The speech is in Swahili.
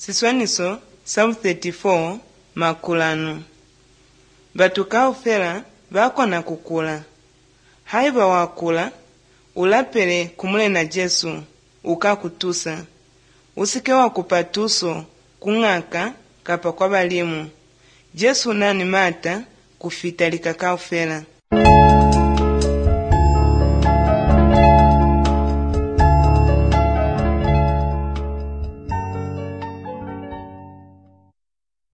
Siswaniso Psalm 34 makulano. Batukaufela bakona kukula. Haiba wakula, ulapele kumule na Jesu, ukakutusa. Usike wakupatuso, kung'aka, kapa kwa balimu. Jesu nani mata, kufita likakaufela.